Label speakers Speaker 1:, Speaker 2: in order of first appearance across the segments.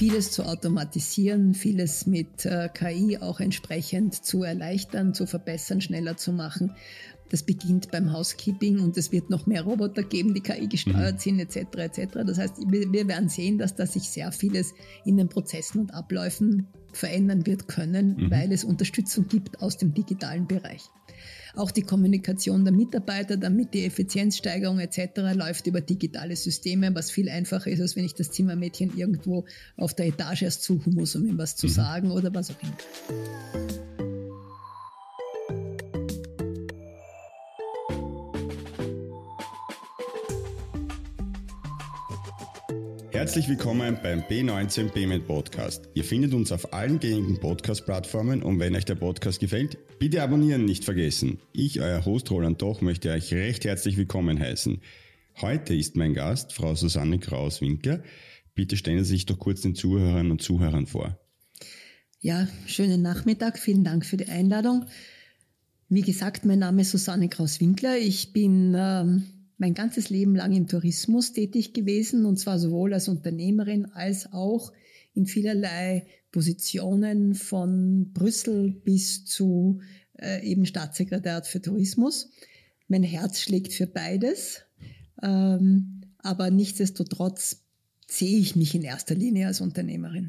Speaker 1: vieles zu automatisieren, vieles mit KI auch entsprechend zu erleichtern, zu verbessern, schneller zu machen. Das beginnt beim Housekeeping und es wird noch mehr Roboter geben, die KI gesteuert sind, etc. etc. Das heißt, wir werden sehen, dass da sich sehr vieles in den Prozessen und Abläufen verändern wird können, weil es Unterstützung gibt aus dem digitalen Bereich. Auch die Kommunikation der Mitarbeiter, damit die Effizienzsteigerung etc. läuft über digitale Systeme, was viel einfacher ist, als wenn ich das Zimmermädchen irgendwo auf der Etage erst suchen muss, um ihm was zu sagen oder was auch immer.
Speaker 2: Herzlich willkommen beim B19 Payment Podcast. Ihr findet uns auf allen gängigen Podcast-Plattformen und wenn euch der Podcast gefällt, bitte abonnieren nicht vergessen. Ich, euer Host Roland Doch, möchte euch recht herzlich willkommen heißen. Heute ist mein Gast Frau Susanne Kraus-Winkler. Bitte stellen Sie sich doch kurz den Zuhörern und Zuhörern vor.
Speaker 1: Ja, schönen Nachmittag. Vielen Dank für die Einladung. Wie gesagt, mein Name ist Susanne Kraus-Winkler. Ich bin mein ganzes Leben lang im Tourismus tätig gewesen, und zwar sowohl als Unternehmerin als auch in vielerlei Positionen von Brüssel bis zu eben Staatssekretariat für Tourismus. Mein Herz schlägt für beides, aber nichtsdestotrotz sehe ich mich in erster Linie als Unternehmerin.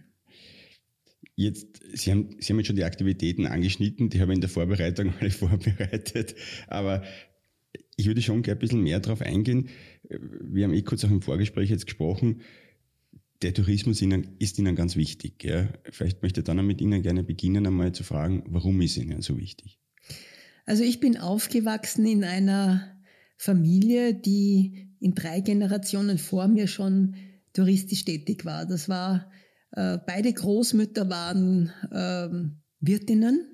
Speaker 2: Jetzt, Sie haben jetzt schon die Aktivitäten angeschnitten, die habe ich in der Vorbereitung alle vorbereitet, aber ich würde schon gerne ein bisschen mehr darauf eingehen. Wir haben kurz auch im Vorgespräch jetzt gesprochen, der Tourismus ist Ihnen ganz wichtig. Ja? Vielleicht möchte ich dann mit Ihnen gerne beginnen, einmal zu fragen, warum ist Ihnen so wichtig?
Speaker 1: Also ich bin aufgewachsen in einer Familie, die in 3 Generationen vor mir schon touristisch tätig war. Das war, beide Großmütter waren Wirtinnen.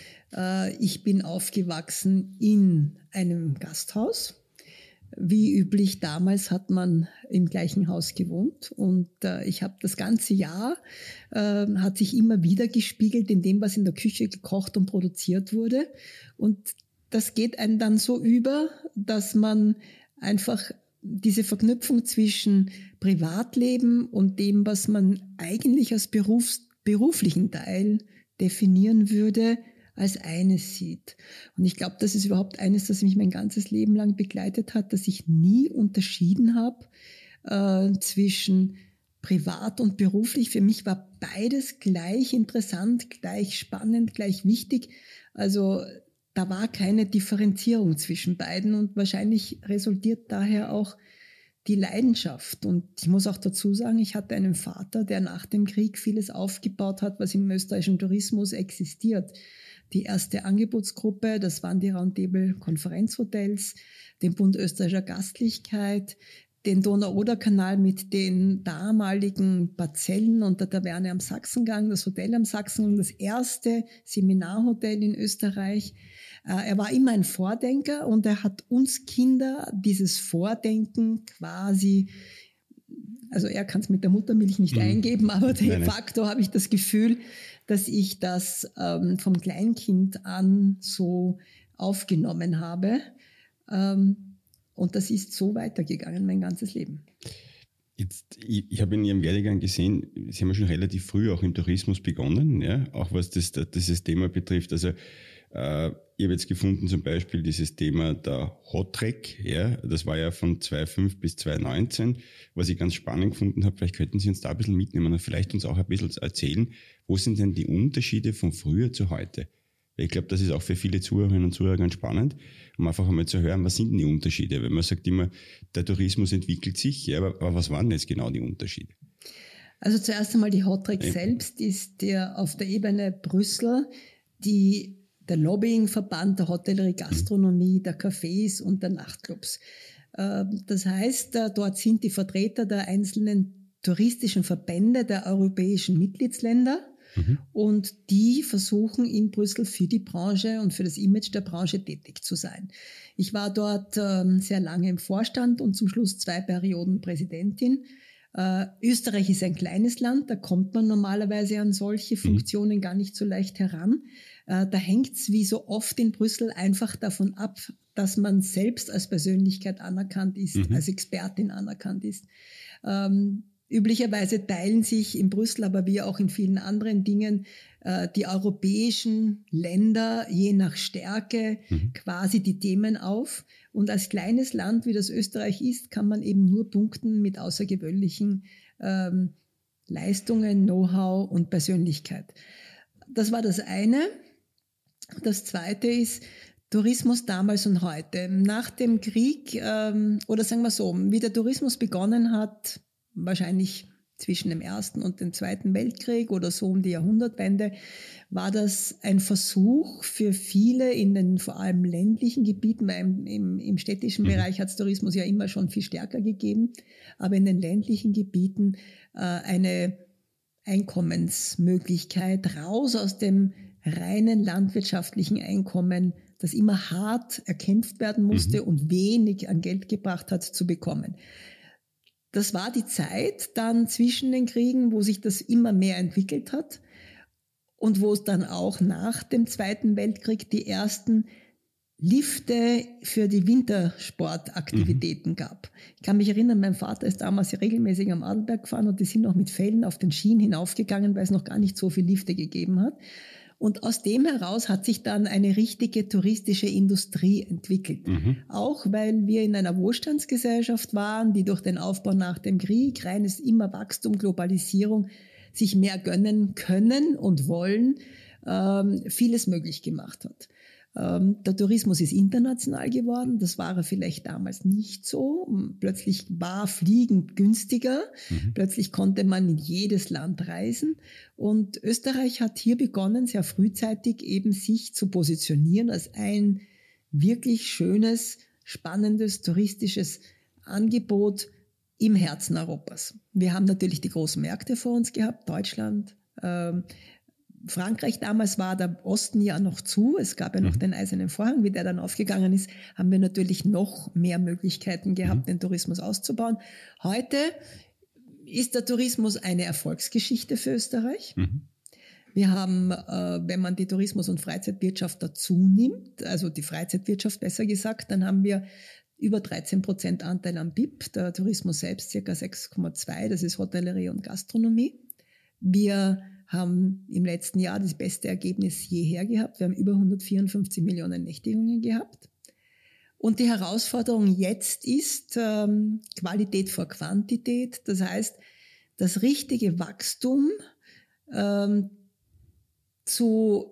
Speaker 1: Ich bin aufgewachsen in einem Gasthaus. Wie üblich, damals hat man im gleichen Haus gewohnt und ich habe das ganze Jahr, hat sich immer wieder gespiegelt in dem, was in der Küche gekocht und produziert wurde. Und das geht einem dann so über, dass man einfach diese Verknüpfung zwischen Privatleben und dem, was man eigentlich als beruflichen Teil definieren würde, als eines sieht. Und ich glaube, das ist überhaupt eines, das mich mein ganzes Leben lang begleitet hat, dass ich nie unterschieden habe zwischen privat und beruflich. Für mich war beides gleich interessant, gleich spannend, gleich wichtig. Also da war keine Differenzierung zwischen beiden und wahrscheinlich resultiert daher auch die Leidenschaft. Und ich muss auch dazu sagen, ich hatte einen Vater, der nach dem Krieg vieles aufgebaut hat, was im österreichischen Tourismus existiert. Die erste Angebotsgruppe, das waren die Roundtable-Konferenzhotels, den Bund österreichischer Gastlichkeit, den Donau-Oder-Kanal mit den damaligen Parzellen und der Taverne am Sachsengang, das Hotel am Sachsengang, das erste Seminarhotel in Österreich. Er war immer ein Vordenker und er hat uns Kinder dieses Vordenken quasi, also er kann es mit der Muttermilch nicht eingeben, aber de facto habe ich das Gefühl, dass ich das vom Kleinkind an so aufgenommen habe. Und das ist so weitergegangen, mein ganzes Leben.
Speaker 2: Jetzt, ich habe in Ihrem Werdegang gesehen, Sie haben ja schon relativ früh auch im Tourismus begonnen, ja, auch was dieses Thema betrifft. Also ich habe jetzt gefunden zum Beispiel dieses Thema der Hotrec, ja, das war ja von 2005 bis 2019, was ich ganz spannend gefunden habe. Vielleicht könnten Sie uns da ein bisschen mitnehmen und vielleicht uns auch ein bisschen erzählen, wo sind denn die Unterschiede von früher zu heute? Ich glaube, das ist auch für viele Zuhörerinnen und Zuhörer ganz spannend, um einfach einmal zu hören, was sind denn die Unterschiede? Weil man sagt immer, der Tourismus entwickelt sich, ja, aber was waren jetzt genau die Unterschiede?
Speaker 1: Also zuerst einmal die Hotrec selbst ist auf der Ebene Brüssel der Lobbyingverband der Hotellerie, Gastronomie, der Cafés und der Nachtclubs. Das heißt, dort sind die Vertreter der einzelnen touristischen Verbände der europäischen Mitgliedsländer und die versuchen in Brüssel für die Branche und für das Image der Branche tätig zu sein. Ich war dort sehr lange im Vorstand und zum Schluss 2 Perioden Präsidentin. Österreich ist ein kleines Land, da kommt man normalerweise an solche Funktionen gar nicht so leicht heran. Da hängt's wie so oft in Brüssel einfach davon ab, dass man selbst als Persönlichkeit anerkannt ist, als Expertin anerkannt ist. Üblicherweise teilen sich in Brüssel, aber wie auch in vielen anderen Dingen, die europäischen Länder je nach Stärke quasi die Themen auf. Und als kleines Land, wie das Österreich ist, kann man eben nur punkten mit außergewöhnlichen Leistungen, Know-how und Persönlichkeit. Das war das eine. Das zweite ist Tourismus damals und heute. Nach dem Krieg, oder sagen wir so, wie der Tourismus begonnen hat, wahrscheinlich zwischen dem Ersten und dem Zweiten Weltkrieg oder so um die Jahrhundertwende, war das ein Versuch für viele in den vor allem ländlichen Gebieten, weil im städtischen Bereich hat es Tourismus ja immer schon viel stärker gegeben, aber in den ländlichen Gebieten eine Einkommensmöglichkeit raus aus dem reinen landwirtschaftlichen Einkommen, das immer hart erkämpft werden musste und wenig an Geld gebracht hat, zu bekommen. Das war die Zeit dann zwischen den Kriegen, wo sich das immer mehr entwickelt hat und wo es dann auch nach dem Zweiten Weltkrieg die ersten Lifte für die Wintersportaktivitäten gab. Ich kann mich erinnern, mein Vater ist damals regelmäßig am Adelberg gefahren und die sind noch mit Fellen auf den Schienen hinaufgegangen, weil es noch gar nicht so viele Lifte gegeben hat. Und aus dem heraus hat sich dann eine richtige touristische Industrie entwickelt. Auch weil wir in einer Wohlstandsgesellschaft waren, die durch den Aufbau nach dem Krieg, reines immer Wachstum, Globalisierung, sich mehr gönnen können und wollen, vieles möglich gemacht hat. Der Tourismus ist international geworden, das war er vielleicht damals nicht so. Plötzlich war Fliegen günstiger, plötzlich konnte man in jedes Land reisen und Österreich hat hier begonnen, sehr frühzeitig eben sich zu positionieren als ein wirklich schönes, spannendes, touristisches Angebot im Herzen Europas. Wir haben natürlich die großen Märkte vor uns gehabt, Deutschland, Frankreich damals war der Osten ja noch zu, es gab ja noch den Eisernen Vorhang, wie der dann aufgegangen ist, haben wir natürlich noch mehr Möglichkeiten gehabt, den Tourismus auszubauen. Heute ist der Tourismus eine Erfolgsgeschichte für Österreich. Wir haben, wenn man die Tourismus- und Freizeitwirtschaft dazu nimmt, also die Freizeitwirtschaft besser gesagt, dann haben wir über 13% Anteil am BIP, der Tourismus selbst ca. 6,2%, das ist Hotellerie und Gastronomie. Wir haben im letzten Jahr das beste Ergebnis jeher gehabt. Wir haben über 154 Millionen Nächtigungen gehabt. Und die Herausforderung jetzt ist Qualität vor Quantität. Das heißt, das richtige Wachstum zu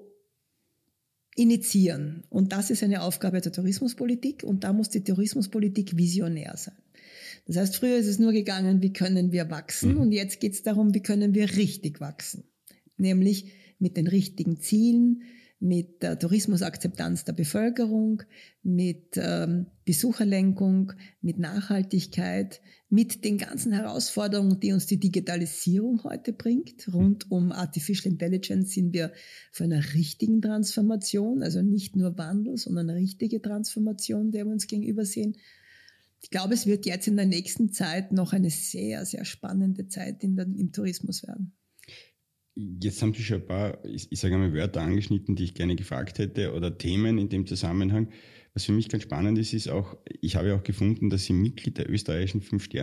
Speaker 1: initiieren. Und das ist eine Aufgabe der Tourismuspolitik. Und da muss die Tourismuspolitik visionär sein. Das heißt, früher ist es nur gegangen, wie können wir wachsen? Und jetzt geht es darum, wie können wir richtig wachsen? Nämlich mit den richtigen Zielen, mit der Tourismusakzeptanz der Bevölkerung, mit Besucherlenkung, mit Nachhaltigkeit, mit den ganzen Herausforderungen, die uns die Digitalisierung heute bringt. Rund um Artificial Intelligence sind wir für eine richtigen Transformation, also nicht nur Wandel, sondern eine richtige Transformation, der wir uns gegenüber sehen. Ich glaube, es wird jetzt in der nächsten Zeit noch eine sehr, sehr spannende Zeit im Tourismus werden.
Speaker 2: Jetzt haben Sie schon ein paar, ich sage einmal, Wörter angeschnitten, die ich gerne gefragt hätte oder Themen in dem Zusammenhang. Was für mich ganz spannend ist, ist auch, ich habe auch gefunden, dass Sie Mitglied der österreichischen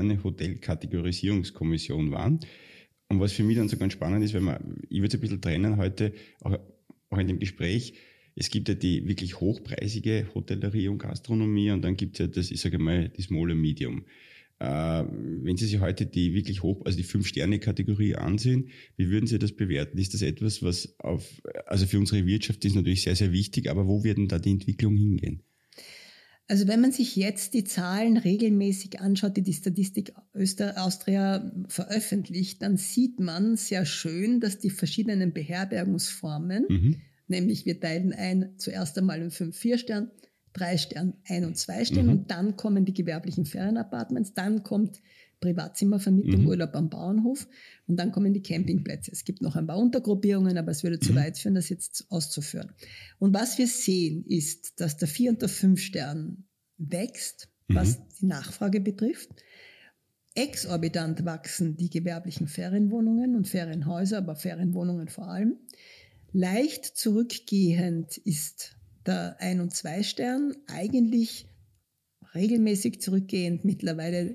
Speaker 2: 5-Sterne-Hotel-Kategorisierungskommission waren. Und was für mich dann so ganz spannend ist, ich würde es ein bisschen trennen heute, auch in dem Gespräch, es gibt ja die wirklich hochpreisige Hotellerie und Gastronomie und dann gibt es ja das, ich sage mal, die Small and Medium. Wenn Sie sich heute die wirklich also die 5-Sterne-Kategorie ansehen, wie würden Sie das bewerten? Ist das etwas, was also für unsere Wirtschaft ist natürlich sehr, sehr wichtig, aber wo wird denn da die Entwicklung hingehen?
Speaker 1: Also wenn man sich jetzt die Zahlen regelmäßig anschaut, die Statistik Austria veröffentlicht, dann sieht man sehr schön, dass die verschiedenen Beherbergungsformen, nämlich wir teilen ein zuerst einmal in 5-4-Stern, 3-Stern, 1- und 2-Stern und dann kommen die gewerblichen Ferienapartments, dann kommt Privatzimmervermietung, Urlaub am Bauernhof und dann kommen die Campingplätze. Es gibt noch ein paar Untergruppierungen, aber es würde zu weit führen, das jetzt auszuführen. Und was wir sehen, ist, dass der 4- und der 5-Stern wächst, was die Nachfrage betrifft. Exorbitant wachsen die gewerblichen Ferienwohnungen und Ferienhäuser, aber Ferienwohnungen vor allem. Leicht zurückgehend ist der 1- und 2-Stern, eigentlich regelmäßig zurückgehend, mittlerweile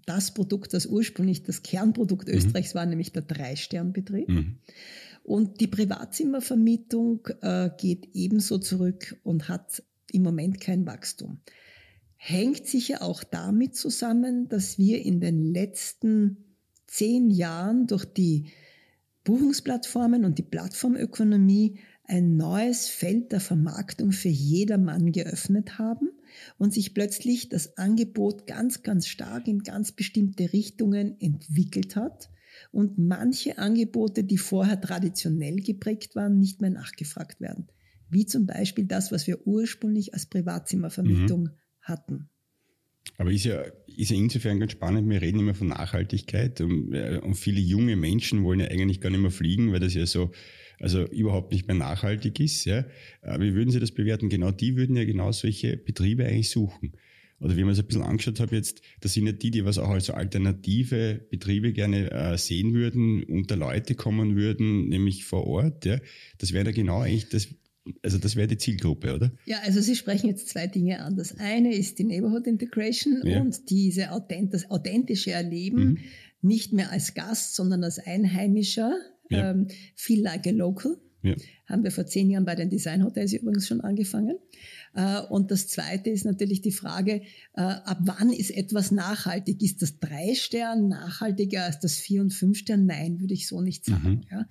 Speaker 1: das Produkt, das ursprünglich das Kernprodukt Österreichs war, nämlich der 3-Stern-Betrieb. Und die Privatzimmervermietung geht ebenso zurück und hat im Moment kein Wachstum. Hängt sicher auch damit zusammen, dass wir in den letzten 10 Jahren durch die Buchungsplattformen und die Plattformökonomie ein neues Feld der Vermarktung für jedermann geöffnet haben und sich plötzlich das Angebot ganz, ganz stark in ganz bestimmte Richtungen entwickelt hat und manche Angebote, die vorher traditionell geprägt waren, nicht mehr nachgefragt werden. Wie zum Beispiel das, was wir ursprünglich als Privatzimmervermietung hatten.
Speaker 2: Aber ist ja insofern ganz spannend, wir reden immer von Nachhaltigkeit und viele junge Menschen wollen ja eigentlich gar nicht mehr fliegen, weil das ja so, also überhaupt nicht mehr nachhaltig ist. Ja. Wie würden Sie das bewerten? Genau die würden ja genau solche Betriebe eigentlich suchen. Oder wie man es ein bisschen angeschaut hat jetzt, das sind ja die was auch als alternative Betriebe gerne sehen würden, unter Leute kommen würden, nämlich vor Ort. Ja. Das wäre ja genau eigentlich das wäre die Zielgruppe, oder?
Speaker 1: Ja, also Sie sprechen jetzt 2 Dinge an. Das eine ist die Neighborhood Integration und das authentische Erleben, nicht mehr als Gast, sondern als Einheimischer. Feel like a local. Ja. Haben wir vor 10 Jahren bei den Designhotels übrigens schon angefangen. Und das Zweite ist natürlich die Frage, ab wann ist etwas nachhaltig? Ist das 3-Stern nachhaltiger als das 4- und 5-Stern? Nein, würde ich so nicht sagen. Ja.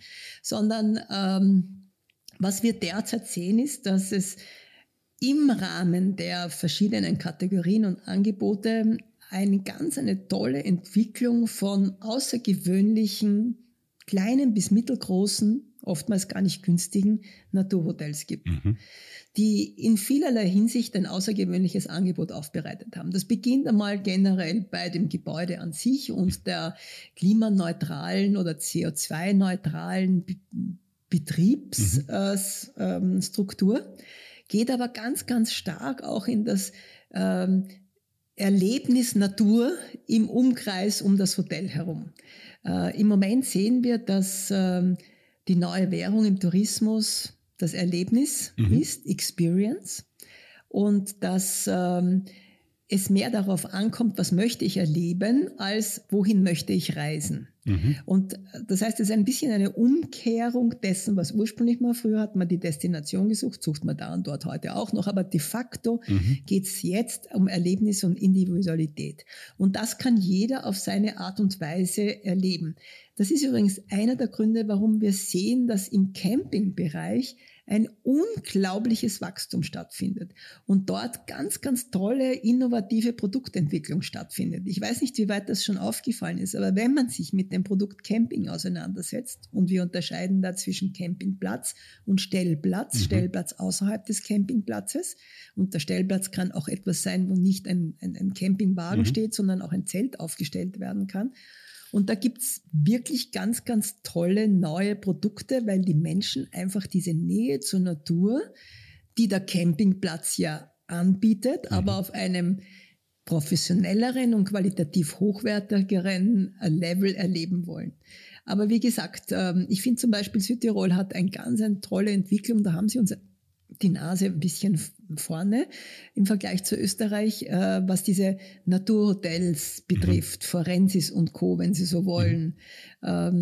Speaker 1: Sondern was wir derzeit sehen, ist, dass es im Rahmen der verschiedenen Kategorien und Angebote eine tolle Entwicklung von außergewöhnlichen, kleinen bis mittelgroßen, oftmals gar nicht günstigen Naturhotels gibt, die in vielerlei Hinsicht ein außergewöhnliches Angebot aufbereitet haben. Das beginnt einmal generell bei dem Gebäude an sich und der klimaneutralen oder CO2-neutralen Betriebsstruktur, geht aber ganz, ganz stark auch in das Erlebnis Natur im Umkreis um das Hotel herum. Im Moment sehen wir, dass die neue Währung im Tourismus das Erlebnis ist, Experience, und dass es mehr darauf ankommt, was möchte ich erleben, als wohin möchte ich reisen. Und das heißt, es ist ein bisschen eine Umkehrung dessen, was ursprünglich mal früher hat man die Destination gesucht, sucht man da und dort heute auch noch, aber de facto geht es jetzt um Erlebnis und Individualität. Und das kann jeder auf seine Art und Weise erleben. Das ist übrigens einer der Gründe, warum wir sehen, dass im Campingbereich ein unglaubliches Wachstum stattfindet und dort ganz, ganz tolle, innovative Produktentwicklung stattfindet. Ich weiß nicht, wie weit das schon aufgefallen ist, aber wenn man sich mit dem Produkt Camping auseinandersetzt, und wir unterscheiden da zwischen Campingplatz und Stellplatz, Stellplatz außerhalb des Campingplatzes, und der Stellplatz kann auch etwas sein, wo nicht ein Campingwagen steht, sondern auch ein Zelt aufgestellt werden kann. Und da gibt's wirklich ganz, ganz tolle neue Produkte, weil die Menschen einfach diese Nähe zur Natur, die der Campingplatz ja anbietet, aber auf einem professionelleren und qualitativ hochwertigeren Level erleben wollen. Aber wie gesagt, ich finde zum Beispiel Südtirol hat eine tolle Entwicklung, da haben sie uns die Nase ein bisschen vorne im Vergleich zu Österreich, was diese Naturhotels betrifft, Forensis und Co., wenn Sie so wollen. Da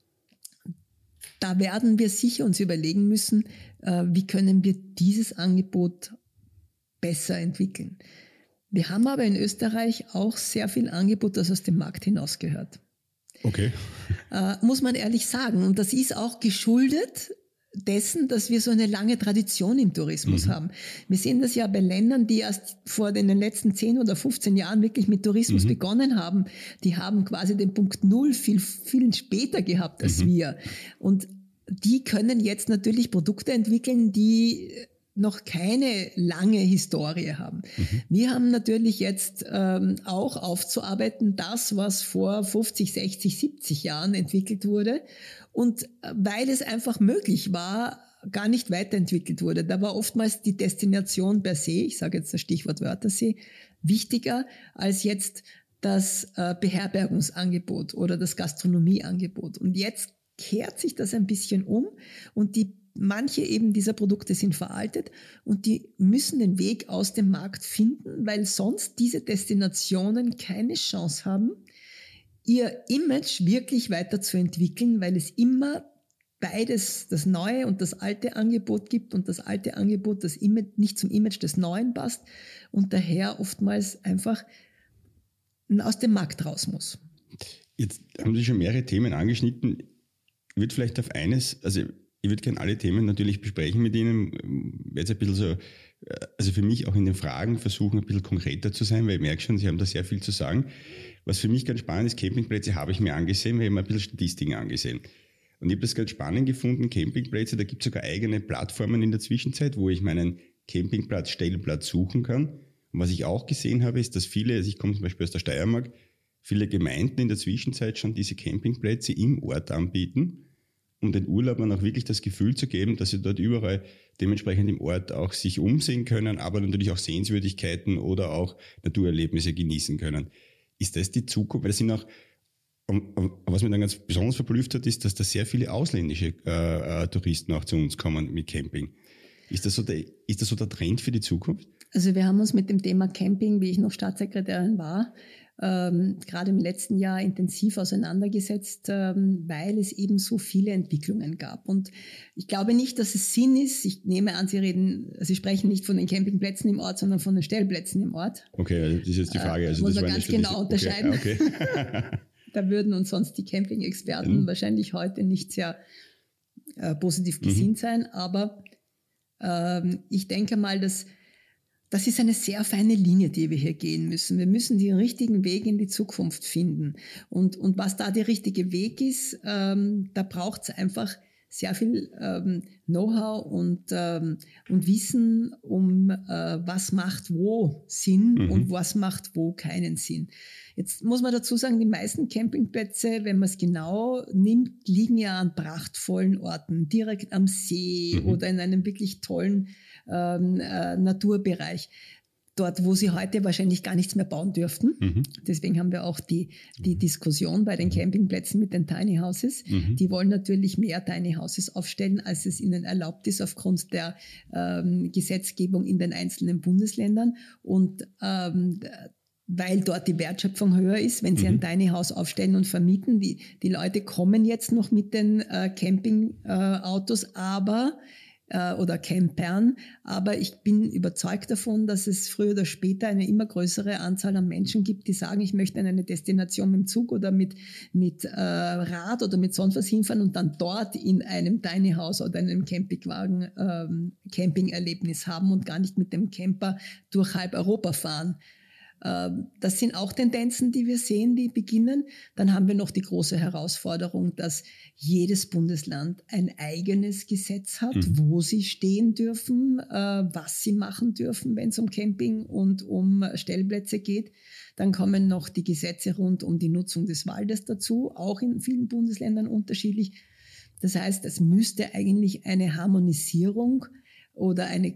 Speaker 1: werden wir sicher uns überlegen müssen, wie können wir dieses Angebot besser entwickeln. Wir haben aber in Österreich auch sehr viel Angebot, das aus dem Markt hinausgehört.
Speaker 2: Okay.
Speaker 1: Muss man ehrlich sagen. Und das ist auch geschuldet dessen, dass wir so eine lange Tradition im Tourismus haben. Wir sehen das ja bei Ländern, die erst in den letzten 10 oder 15 Jahren wirklich mit Tourismus begonnen haben. Die haben quasi den Punkt Null viel, viel später gehabt als wir. Und die können jetzt natürlich Produkte entwickeln, die noch keine lange Historie haben. Wir haben natürlich jetzt auch aufzuarbeiten, das, was vor 50, 60, 70 Jahren entwickelt wurde. Und weil es einfach möglich war, gar nicht weiterentwickelt wurde. Da war oftmals die Destination per se, ich sage jetzt das Stichwort Wörthersee, wichtiger als jetzt das Beherbergungsangebot oder das Gastronomieangebot. Und jetzt kehrt sich das ein bisschen um und manche eben dieser Produkte sind veraltet und die müssen den Weg aus dem Markt finden, weil sonst diese Destinationen keine Chance haben, ihr Image wirklich weiterzuentwickeln, weil es immer beides, das neue und das alte Angebot gibt und das alte Angebot, das nicht zum Image des Neuen passt und daher oftmals einfach aus dem Markt raus muss.
Speaker 2: Jetzt haben Sie schon mehrere Themen angeschnitten. Ich würde vielleicht auf eines, also ich würde gerne alle Themen natürlich besprechen mit Ihnen, jetzt ein bisschen so, also für mich auch in den Fragen versuchen, ein bisschen konkreter zu sein, weil ich merke schon, Sie haben da sehr viel zu sagen. Was für mich ganz spannend ist, Campingplätze habe ich mir angesehen, weil ich mir ein bisschen Statistiken angesehen. Und ich habe das ganz spannend gefunden, Campingplätze, da gibt es sogar eigene Plattformen in der Zwischenzeit, wo ich meinen Campingplatz, Stellplatz suchen kann. Und was ich auch gesehen habe, ist, dass viele, also ich komme zum Beispiel aus der Steiermark, viele Gemeinden in der Zwischenzeit schon diese Campingplätze im Ort anbieten, um den Urlaubern auch wirklich das Gefühl zu geben, dass sie dort überall dementsprechend im Ort auch sich umsehen können, aber natürlich auch Sehenswürdigkeiten oder auch Naturerlebnisse genießen können. Ist das die Zukunft? Weil das sind auch, was mich dann ganz besonders verblüfft hat, ist, dass da sehr viele ausländische Touristen auch zu uns kommen mit Camping. Ist das so der Trend für die Zukunft?
Speaker 1: Also wir haben uns mit dem Thema Camping, wie ich noch Staatssekretärin war, gerade im letzten Jahr intensiv auseinandergesetzt, weil es eben so viele Entwicklungen gab. Und ich glaube nicht, dass es Sinn ist, ich nehme an, Sie sprechen nicht von den Campingplätzen im Ort, sondern von den Stellplätzen im Ort.
Speaker 2: Okay, also das ist jetzt die Frage. Also
Speaker 1: muss
Speaker 2: das
Speaker 1: man ganz genau unterscheiden.
Speaker 2: Okay.
Speaker 1: Da würden uns sonst die Camping-Experten wahrscheinlich heute nicht sehr positiv gesinnt sein. Aber ich denke mal, dass das ist eine sehr feine Linie, die wir hier gehen müssen. Wir müssen den richtigen Weg in die Zukunft finden. Und was da der richtige Weg ist, da braucht es einfach sehr viel Know-how und Wissen was macht wo Sinn und was macht wo keinen Sinn. Jetzt muss man dazu sagen, die meisten Campingplätze, wenn man es genau nimmt, liegen ja an prachtvollen Orten, direkt am See oder in einem wirklich tollen Naturbereich. Dort, wo sie heute wahrscheinlich gar nichts mehr bauen dürften. Deswegen haben wir auch die Diskussion bei den Campingplätzen mit den Tiny Houses. Die wollen natürlich mehr Tiny Houses aufstellen, als es ihnen erlaubt ist aufgrund der Gesetzgebung in den einzelnen Bundesländern. Und weil dort die Wertschöpfung höher ist, wenn sie ein Tiny House aufstellen und vermieten. Die Leute kommen jetzt noch mit den Campingautos, oder Campern, aber ich bin überzeugt davon, dass es früher oder später eine immer größere Anzahl an Menschen gibt, die sagen, ich möchte in eine Destination mit dem Zug oder mit Rad oder mit sonst was hinfahren und dann dort in einem Tiny House oder einem Campingwagen Campingerlebnis haben und gar nicht mit dem Camper durch halb Europa fahren. Das sind auch Tendenzen, die wir sehen, die beginnen. Dann haben wir noch die große Herausforderung, dass jedes Bundesland ein eigenes Gesetz hat, wo sie stehen dürfen, was sie machen dürfen, wenn es um Camping und um Stellplätze geht. Dann kommen noch die Gesetze rund um die Nutzung des Waldes dazu, auch in vielen Bundesländern unterschiedlich. Das heißt, es müsste eigentlich eine Harmonisierung oder eine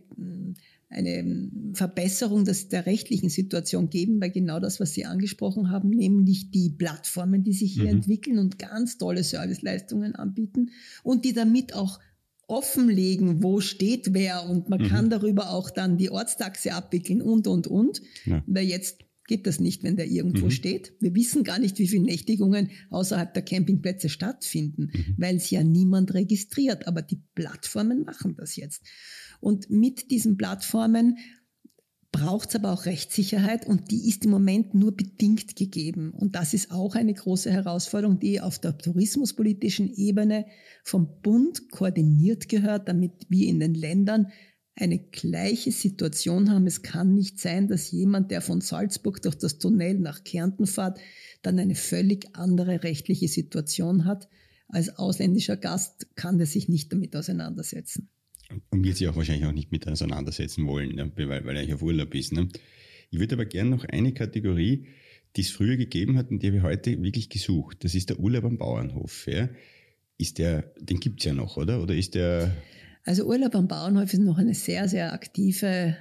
Speaker 1: Verbesserung der rechtlichen Situation geben, weil genau das, was Sie angesprochen haben, nämlich die Plattformen, die sich hier entwickeln und ganz tolle Serviceleistungen anbieten und die damit auch offenlegen, wo steht wer und man kann darüber auch dann die Ortstaxe abwickeln und. Ja. Weil jetzt geht das nicht, wenn der irgendwo steht. Wir wissen gar nicht, wie viele Nächtigungen außerhalb der Campingplätze stattfinden, weil es ja niemand registriert. Aber die Plattformen machen das jetzt. Und mit diesen Plattformen braucht es aber auch Rechtssicherheit und die ist im Moment nur bedingt gegeben. Und das ist auch eine große Herausforderung, die auf der tourismuspolitischen Ebene vom Bund koordiniert gehört, damit wir in den Ländern eine gleiche Situation haben. Es kann nicht sein, dass jemand, der von Salzburg durch das Tunnel nach Kärnten fährt, dann eine völlig andere rechtliche Situation hat. Als ausländischer Gast kann der sich nicht damit auseinandersetzen.
Speaker 2: Und wird sich auch wahrscheinlich auch nicht mit auseinandersetzen wollen, ne? weil er eigentlich auf Urlaub ist. Ne? Ich würde aber gerne noch eine Kategorie, die es früher gegeben hat und die habe ich heute wirklich gesucht. Das ist der Urlaub am Bauernhof. Ja? Den gibt es ja noch, oder? Oder ist der...
Speaker 1: Also Urlaub am Bauernhof ist noch ein sehr, sehr aktiver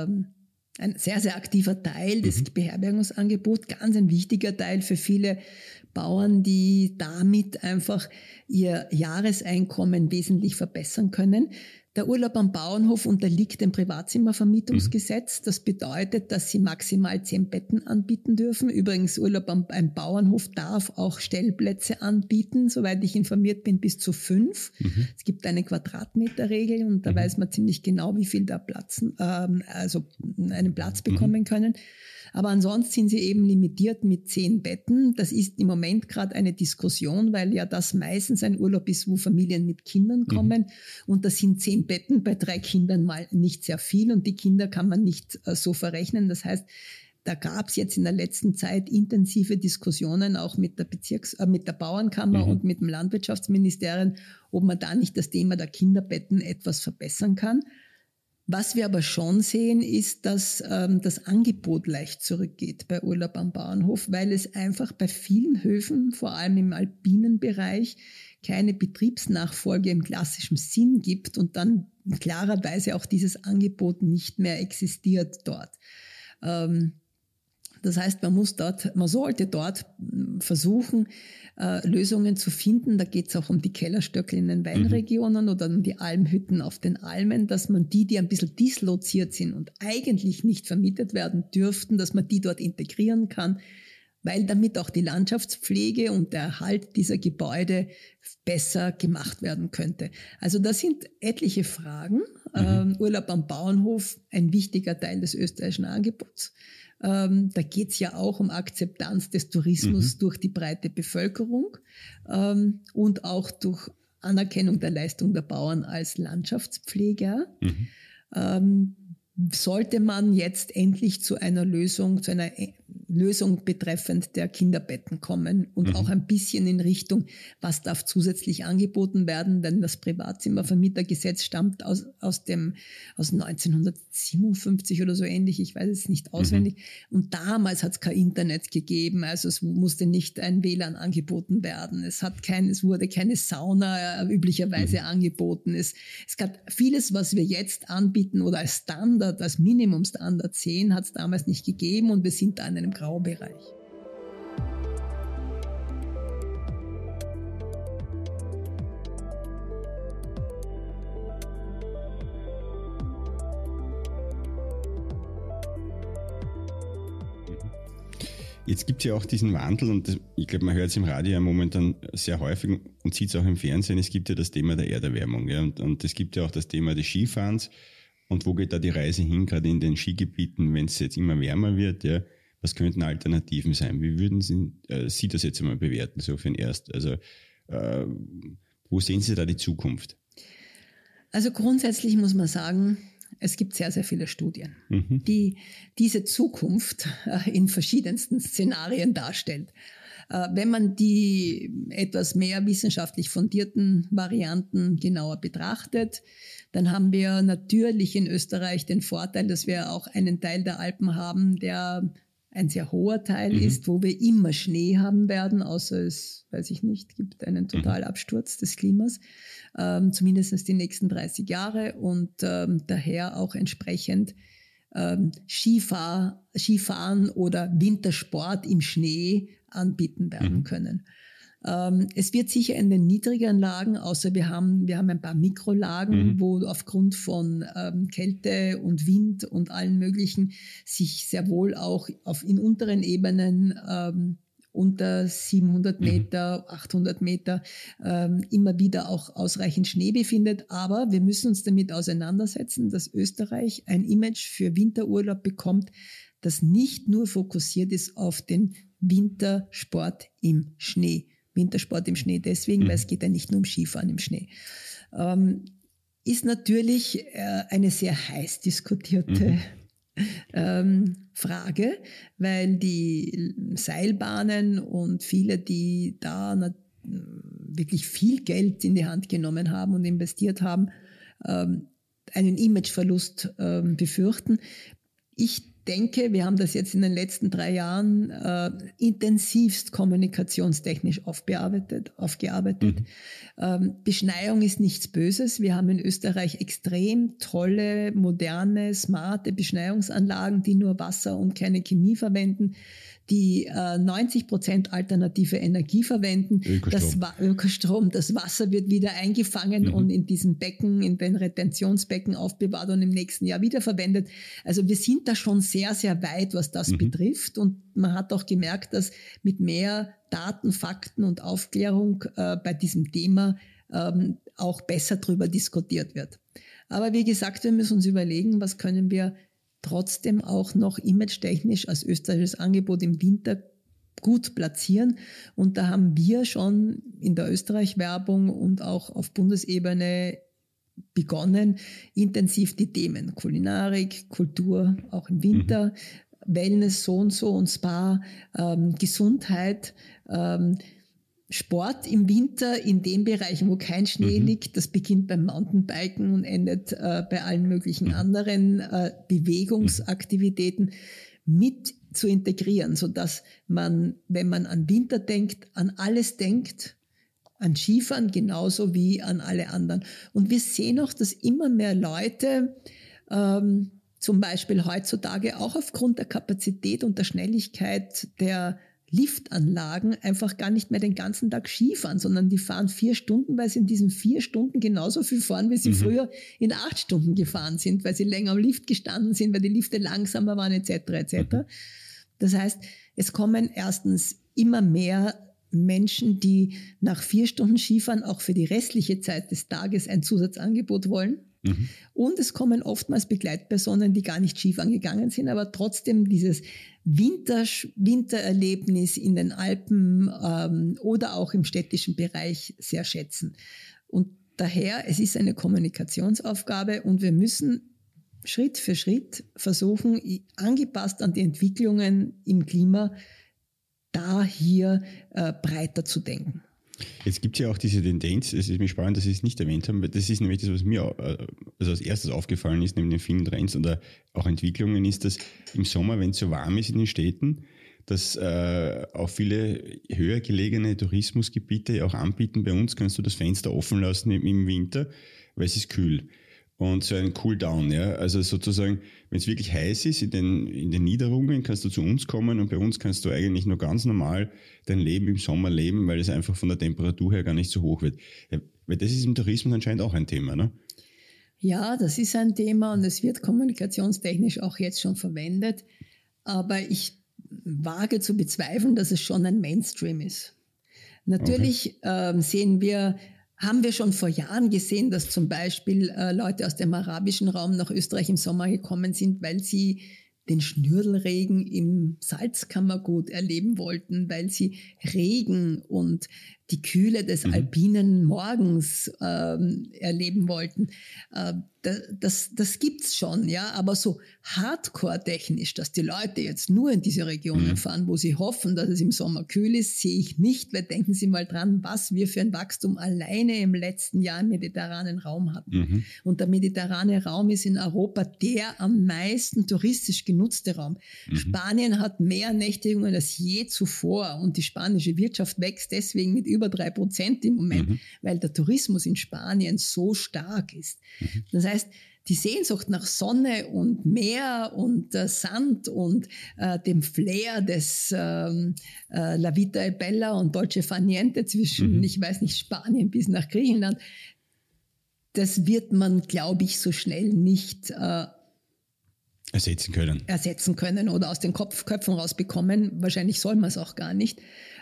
Speaker 1: Teil des Beherbergungsangebots, ganz ein wichtiger Teil für viele Bauern, die damit einfach ihr Jahreseinkommen wesentlich verbessern können. Der Urlaub am Bauernhof unterliegt dem Privatzimmervermietungsgesetz. Das bedeutet, dass Sie maximal 10 Betten anbieten dürfen. Übrigens, Urlaub am Bauernhof darf auch Stellplätze anbieten, soweit ich informiert bin, bis zu 5. Es gibt eine Quadratmeterregel und da weiß man ziemlich genau, wie viel da einen Platz bekommen können. Aber ansonsten sind sie eben limitiert mit 10 Betten. Das ist im Moment gerade eine Diskussion, weil ja das meistens ein Urlaub ist, wo Familien mit Kindern kommen. Und das sind 10 Betten bei 3 Kindern mal nicht sehr viel und die Kinder kann man nicht so verrechnen. Das heißt, da gab es jetzt in der letzten Zeit intensive Diskussionen auch mit der Bauernkammer und mit dem Landwirtschaftsministerium, ob man da nicht das Thema der Kinderbetten etwas verbessern kann. Was wir aber schon sehen, ist, dass das Angebot leicht zurückgeht bei Urlaub am Bauernhof, weil es einfach bei vielen Höfen, vor allem im alpinen Bereich, keine Betriebsnachfolge im klassischen Sinn gibt und dann klarerweise auch dieses Angebot nicht mehr existiert dort. Das heißt, man sollte dort versuchen, Lösungen zu finden. Da geht es auch um die Kellerstöckel in den Weinregionen oder um die Almhütten auf den Almen, dass man die ein bisschen disloziert sind und eigentlich nicht vermietet werden dürften, dass man die dort integrieren kann, weil damit auch die Landschaftspflege und der Erhalt dieser Gebäude besser gemacht werden könnte. Also das sind etliche Fragen. Urlaub am Bauernhof, ein wichtiger Teil des österreichischen Angebots. Da geht es ja auch um Akzeptanz des Tourismus durch die breite Bevölkerung und auch durch Anerkennung der Leistung der Bauern als Landschaftspfleger. Sollte man jetzt endlich zu einer Lösung betreffend der Kinderbetten kommen und auch ein bisschen in Richtung, was darf zusätzlich angeboten werden, denn das Privatzimmervermietergesetz stammt aus 1957 oder so ähnlich, ich weiß es nicht auswendig. Und damals hat es kein Internet gegeben, also es musste nicht ein WLAN angeboten werden, es wurde keine Sauna üblicherweise angeboten. Es gab vieles, was wir jetzt anbieten oder als Standard, als Minimumstandard sehen, hat es damals nicht gegeben und wir sind da in einem Graubereich.
Speaker 2: Jetzt gibt es ja auch diesen Wandel und ich glaube, man hört es im Radio ja momentan sehr häufig und sieht es auch im Fernsehen. Es gibt ja das Thema der Erderwärmung, ja, und es gibt ja auch das Thema des Skifahrens. Und wo geht da die Reise hin, gerade in den Skigebieten, wenn es jetzt immer wärmer wird? Ja, was könnten Alternativen sein? Wie würden Sie das jetzt einmal bewerten, so für den Erst? Also wo sehen Sie da die Zukunft?
Speaker 1: Also grundsätzlich muss man sagen, es gibt sehr, sehr viele Studien, die diese Zukunft in verschiedensten Szenarien darstellt. Wenn man die etwas mehr wissenschaftlich fundierten Varianten genauer betrachtet, dann haben wir natürlich in Österreich den Vorteil, dass wir auch einen Teil der Alpen haben, der ein sehr hoher Teil ist, wo wir immer Schnee haben werden, außer es, weiß ich nicht, gibt einen Totalabsturz des Klimas, zumindest die nächsten 30 Jahre und daher auch entsprechend Skifahren oder Wintersport im Schnee anbieten werden können. Es wird sicher in den niedrigeren Lagen, außer wir haben ein paar Mikrolagen, wo aufgrund von Kälte und Wind und allen möglichen sich sehr wohl auch in unteren Ebenen unter 700 Meter, 800 Meter immer wieder auch ausreichend Schnee befindet. Aber wir müssen uns damit auseinandersetzen, dass Österreich ein Image für Winterurlaub bekommt, das nicht nur fokussiert ist auf den Wintersport im Schnee. Wintersport im Schnee deswegen, weil es geht ja nicht nur um Skifahren im Schnee. Ist natürlich eine sehr heiß diskutierte Frage, weil die Seilbahnen und viele, die da wirklich viel Geld in die Hand genommen haben und investiert haben, einen Imageverlust befürchten. Ich denke, wir haben das jetzt in den letzten 3 Jahren intensivst kommunikationstechnisch aufgearbeitet. Beschneiung ist nichts Böses. Wir haben in Österreich extrem tolle, moderne, smarte Beschneiungsanlagen, die nur Wasser und keine Chemie verwenden, die 90% alternative Energie verwenden. Ökostrom. Das Wasser wird wieder eingefangen und in diesen Becken, in den Retentionsbecken aufbewahrt und im nächsten Jahr wiederverwendet. Also wir sind da schon sehr, sehr weit, was das betrifft. Und man hat auch gemerkt, dass mit mehr Daten, Fakten und Aufklärung bei diesem Thema auch besser drüber diskutiert wird. Aber wie gesagt, wir müssen uns überlegen, was können wir trotzdem auch noch image-technisch als österreichisches Angebot im Winter gut platzieren. Und da haben wir schon in der Österreich-Werbung und auch auf Bundesebene begonnen, intensiv die Themen Kulinarik, Kultur, auch im Winter, Wellness so und Spa, Gesundheit, Sport im Winter in den Bereichen, wo kein Schnee liegt. Das beginnt beim Mountainbiken und endet bei allen möglichen anderen Bewegungsaktivitäten mit zu integrieren, sodass man, wenn man an Winter denkt, an alles denkt, an Skifahren genauso wie an alle anderen. Und wir sehen auch, dass immer mehr Leute zum Beispiel heutzutage auch aufgrund der Kapazität und der Schnelligkeit der Liftanlagen einfach gar nicht mehr den ganzen Tag Skifahren, sondern die fahren 4 Stunden, weil sie in diesen 4 Stunden genauso viel fahren, wie sie früher in 8 Stunden gefahren sind, weil sie länger am Lift gestanden sind, weil die Lifte langsamer waren etc. Das heißt, es kommen erstens immer mehr Menschen, die nach 4 Stunden Skifahren auch für die restliche Zeit des Tages ein Zusatzangebot wollen. Und es kommen oftmals Begleitpersonen, die gar nicht Skifahren gegangen sind, aber trotzdem dieses Wintererlebnis in den Alpen oder auch im städtischen Bereich sehr schätzen. Und daher, es ist eine Kommunikationsaufgabe und wir müssen Schritt für Schritt versuchen, angepasst an die Entwicklungen im Klima, da hier breiter zu denken.
Speaker 2: Jetzt gibt es ja auch diese Tendenz, es ist mir spannend, dass Sie es nicht erwähnt haben, weil das ist nämlich das, was mir also als erstes aufgefallen ist, neben den vielen Trends oder auch Entwicklungen, ist, dass im Sommer, wenn es so warm ist in den Städten, dass auch viele höher gelegene Tourismusgebiete auch anbieten. Bei uns kannst du das Fenster offen lassen im Winter, weil es ist kühl. Und so ein Cooldown, ja. Also sozusagen, wenn es wirklich heiß ist in den Niederungen, kannst du zu uns kommen und bei uns kannst du eigentlich nur ganz normal dein Leben im Sommer leben, weil es einfach von der Temperatur her gar nicht so hoch wird. Ja, weil das ist im Tourismus anscheinend auch ein Thema, ne?
Speaker 1: Ja, das ist ein Thema und es wird kommunikationstechnisch auch jetzt schon verwendet. Aber ich wage zu bezweifeln, dass es schon ein Mainstream ist. Natürlich haben wir schon vor Jahren gesehen, dass zum Beispiel Leute aus dem arabischen Raum nach Österreich im Sommer gekommen sind, weil sie den Schnürdelregen im Salzkammergut erleben wollten, weil sie Regen und die Kühle des alpinen Morgens erleben wollten. Das gibt's schon, ja, aber so hardcore-technisch, dass die Leute jetzt nur in diese Regionen fahren, wo sie hoffen, dass es im Sommer kühl ist, sehe ich nicht, weil denken Sie mal dran, was wir für ein Wachstum alleine im letzten Jahr im mediterranen Raum hatten. Und der mediterrane Raum ist in Europa der am meisten touristisch genutzte Raum. Spanien hat mehr Nächtigungen als je zuvor und die spanische Wirtschaft wächst deswegen mit über 3% im Moment, weil der Tourismus in Spanien so stark ist. Das heißt, die Sehnsucht nach Sonne und Meer und Sand und dem Flair des La Vita è Bella und Dolce Far Niente zwischen, ich weiß nicht, Spanien bis nach Griechenland, das wird man, glaube ich, so schnell nicht ersetzen können oder aus den Köpfen rausbekommen. Wahrscheinlich soll man es auch gar nicht.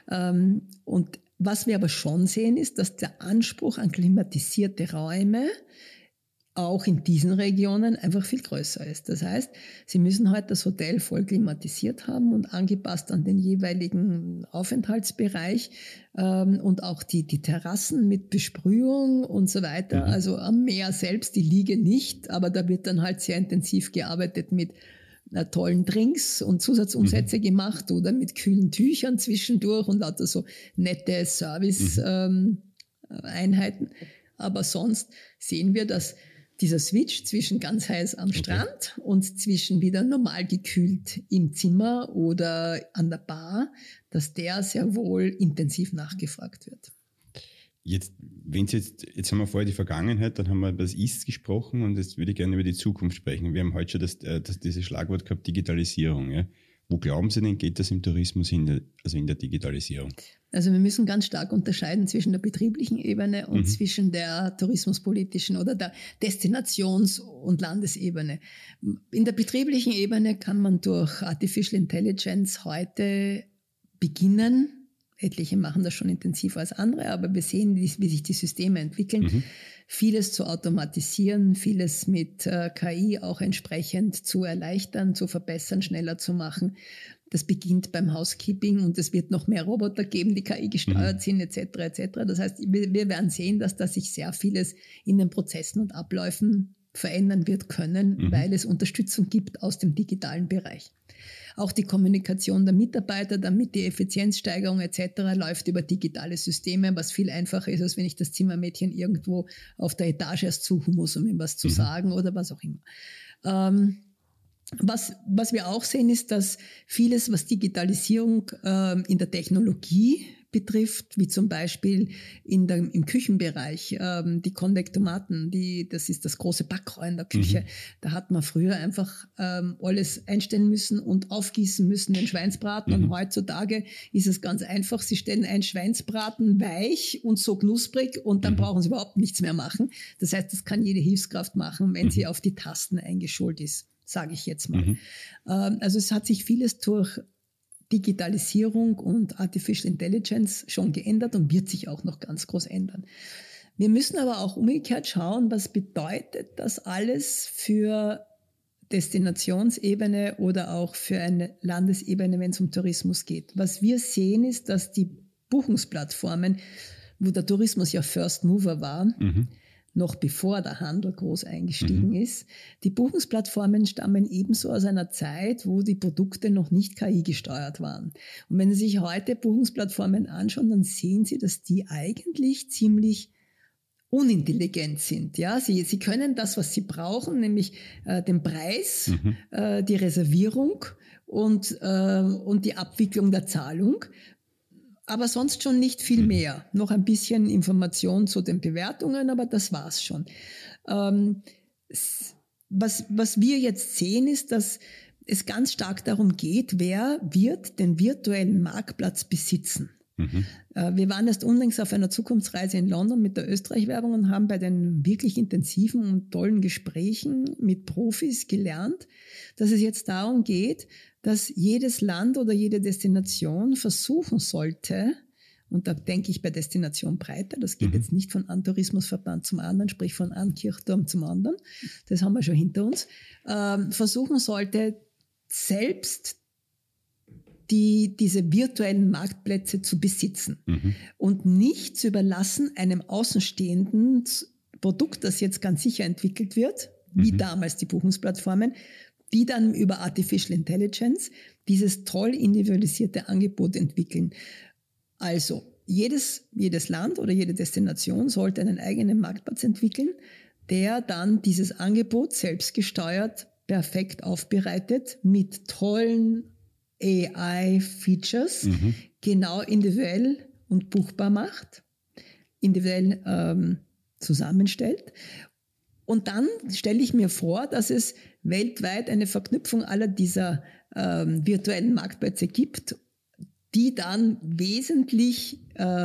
Speaker 1: Und was wir aber schon sehen, ist, dass der Anspruch an klimatisierte Räume auch in diesen Regionen einfach viel größer ist. Das heißt, Sie müssen heute das Hotel voll klimatisiert haben und angepasst an den jeweiligen Aufenthaltsbereich und auch die Terrassen mit Besprühung und so weiter. Also am Meer selbst, die Liege nicht, aber da wird dann halt sehr intensiv gearbeitet mit tollen Drinks und Zusatzumsätze gemacht oder mit kühlen Tüchern zwischendurch und lauter so nette Service-Einheiten. Aber sonst sehen wir, dass dieser Switch zwischen ganz heiß am Strand und zwischen wieder normal gekühlt im Zimmer oder an der Bar, dass der sehr wohl intensiv nachgefragt wird.
Speaker 2: Jetzt haben wir vorher die Vergangenheit, dann haben wir über das Ist gesprochen und jetzt würde ich gerne über die Zukunft sprechen. Wir haben heute schon dieses Schlagwort gehabt, Digitalisierung. Ja? Wo glauben Sie denn, geht das im Tourismus hin, also in der Digitalisierung?
Speaker 1: Also wir müssen ganz stark unterscheiden zwischen der betrieblichen Ebene und zwischen der tourismuspolitischen oder der Destinations- und Landesebene. In der betrieblichen Ebene kann man durch Artificial Intelligence heute beginnen. Etliche machen das schon intensiver als andere, aber wir sehen, wie sich die Systeme entwickeln. Vieles zu automatisieren, vieles mit KI auch entsprechend zu erleichtern, zu verbessern, schneller zu machen. Das beginnt beim Housekeeping und es wird noch mehr Roboter geben, die KI gesteuert sind, etc. etc. Das heißt, wir werden sehen, dass da sich sehr vieles in den Prozessen und Abläufen verändern wird können, weil es Unterstützung gibt aus dem digitalen Bereich. Auch die Kommunikation der Mitarbeiter, damit die Effizienzsteigerung etc. läuft über digitale Systeme, was viel einfacher ist, als wenn ich das Zimmermädchen irgendwo auf der Etage erst suchen muss, um ihm was zu sagen oder was auch immer. Was wir auch sehen, ist, dass vieles, was Digitalisierung in der Technologie betrifft, wie zum Beispiel im Küchenbereich, die Konvektomaten, das ist das große Backrohr in der Küche. Da hat man früher einfach alles einstellen müssen und aufgießen müssen, den Schweinsbraten. Und heutzutage ist es ganz einfach. Sie stellen einen Schweinsbraten weich und so knusprig und dann brauchen Sie überhaupt nichts mehr machen. Das heißt, das kann jede Hilfskraft machen, wenn sie auf die Tasten eingeschult ist, sage ich jetzt mal. Also es hat sich vieles durch Digitalisierung und Artificial Intelligence schon geändert und wird sich auch noch ganz groß ändern. Wir müssen aber auch umgekehrt schauen, was bedeutet das alles für Destinationsebene oder auch für eine Landesebene, wenn es um Tourismus geht. Was wir sehen, ist, dass die Buchungsplattformen, wo der Tourismus ja First Mover war, noch bevor der Handel groß eingestiegen ist. Die Buchungsplattformen stammen ebenso aus einer Zeit, wo die Produkte noch nicht KI gesteuert waren. Und wenn Sie sich heute Buchungsplattformen anschauen, dann sehen Sie, dass die eigentlich ziemlich unintelligent sind. Ja, sie können das, was sie brauchen, nämlich den Preis, die Reservierung und die Abwicklung der Zahlung. Aber sonst schon nicht viel mehr. Noch ein bisschen Information zu den Bewertungen, aber das war's schon. Was wir jetzt sehen, ist, dass es ganz stark darum geht, wer wird den virtuellen Marktplatz besitzen. Wir waren erst unlängst auf einer Zukunftsreise in London mit der Österreich-Werbung und haben bei den wirklich intensiven und tollen Gesprächen mit Profis gelernt, dass es jetzt darum geht, dass jedes Land oder jede Destination versuchen sollte, und da denke ich bei Destination breiter, das geht jetzt nicht von einem Tourismusverband zum anderen, sprich von einem Kirchturm zum anderen, das haben wir schon hinter uns, versuchen sollte, selbst diese virtuellen Marktplätze zu besitzen und nicht zu überlassen einem außenstehenden Produkt, das jetzt ganz sicher entwickelt wird, wie damals die Buchungsplattformen, die dann über Artificial Intelligence dieses toll individualisierte Angebot entwickeln. Also jedes Land oder jede Destination sollte einen eigenen Marktplatz entwickeln, der dann dieses Angebot selbstgesteuert perfekt aufbereitet mit tollen AI-Features genau individuell und buchbar macht, individuell zusammenstellt. Und dann stelle ich mir vor, dass es weltweit eine Verknüpfung aller dieser virtuellen Marktplätze gibt, die dann wesentlich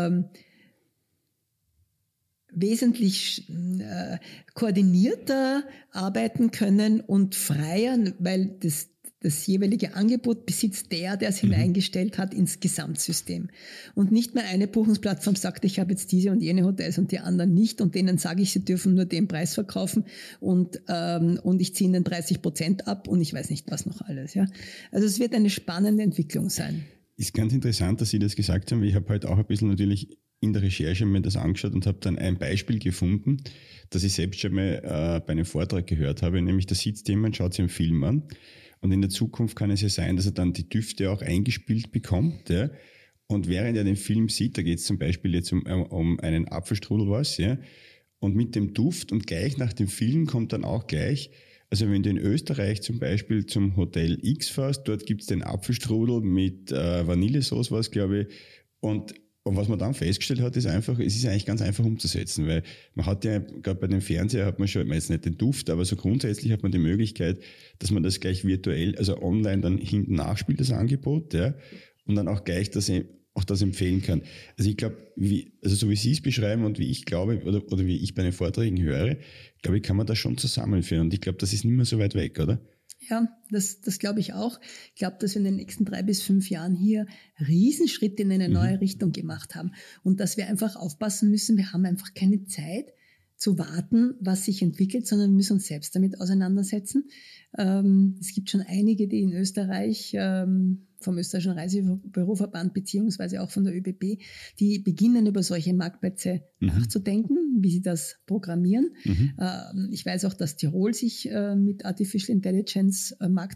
Speaker 1: koordinierter arbeiten können und freier, weil das jeweilige Angebot besitzt der es hineingestellt hat ins Gesamtsystem. Und nicht mehr eine Buchungsplattform sagt, ich habe jetzt diese und jene Hotels und die anderen nicht und denen sage ich, sie dürfen nur den Preis verkaufen und ich ziehe ihnen 30% ab und ich weiß nicht was noch alles. Ja. Also es wird eine spannende Entwicklung sein.
Speaker 2: Ist ganz interessant, dass Sie das gesagt haben. Ich habe heute auch ein bisschen natürlich in der Recherche mir das angeschaut und habe dann ein Beispiel gefunden, das ich selbst schon mal bei einem Vortrag gehört habe, nämlich da sitzt jemand, schaut sich einen Film an und in der Zukunft kann es ja sein, dass er dann die Düfte auch eingespielt bekommt, ja, und während er den Film sieht, da geht es zum Beispiel jetzt um einen Apfelstrudel was, ja, und mit dem Duft und gleich nach dem Film kommt dann auch gleich, also wenn du in Österreich zum Beispiel zum Hotel X fährst, dort gibt's den Apfelstrudel mit Vanillesauce, was glaube ich, und was man dann festgestellt hat, ist einfach, es ist eigentlich ganz einfach umzusetzen, weil man hat ja, gerade bei dem Fernseher hat man schon, jetzt nicht den Duft, aber so grundsätzlich hat man die Möglichkeit, dass man das gleich virtuell, also online dann hinten nachspielt, das Angebot, ja, und dann auch gleich das empfehlen kann. Also ich glaube, so wie Sie es beschreiben und wie ich glaube, oder wie ich bei den Vorträgen höre, glaube ich, kann man das schon zusammenführen. Und ich glaube, das ist nicht mehr so weit weg, oder?
Speaker 1: Ja, das glaube ich auch. Ich glaube, dass wir in den nächsten 3 bis 5 Jahren hier Riesenschritte in eine neue Richtung gemacht haben. Und dass wir einfach aufpassen müssen, wir haben einfach keine Zeit zu warten, was sich entwickelt, sondern wir müssen uns selbst damit auseinandersetzen. Es gibt schon einige, die in Österreich vom Österreichischen Reisebüroverband beziehungsweise auch von der ÖBB, die beginnen über solche Marktplätze nachzudenken, wie sie das programmieren. Ich weiß auch, dass Tirol sich mit Artificial Intelligence